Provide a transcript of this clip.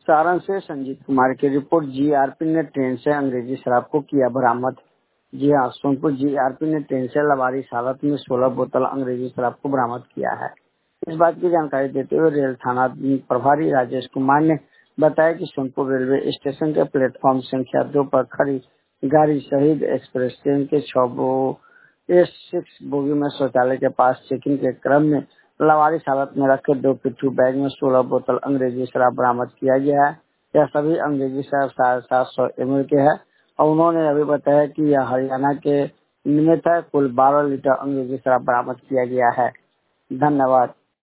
सारण से संजीत कुमार की report. GRP ने ट्रेन से अंग्रेजी शराब को किया बरामद। जी हाँ, सोनपुर जीआरपी ने ट्रेन से लावारिस हालत में 16 बोतल अंग्रेजी शराब को बरामद किया है। इस बात की जानकारी देते हुए रेल थाना प्रभारी राजेश कुमार ने बताया कि सोनपुर रेलवे स्टेशन के प्लेटफॉर्म संख्या 2 पर खड़ी गाड़ी शहीद एक्सप्रेस ट्रेन के 6 बोगी में शौचालय के पास चेकिंग के क्रम में लावारिस हालत में रखे 2 पिट्ठू बैग में 16 बोतल अंग्रेजी शराब बरामद किया गया है। यह सभी अंग्रेजी शराब 750 ml के है और उन्होंने अभी बताया कि यह हरियाणा के निर्मित है। कुल 12 लीटर अंग्रेजी शराब बरामद किया गया है। धन्यवाद।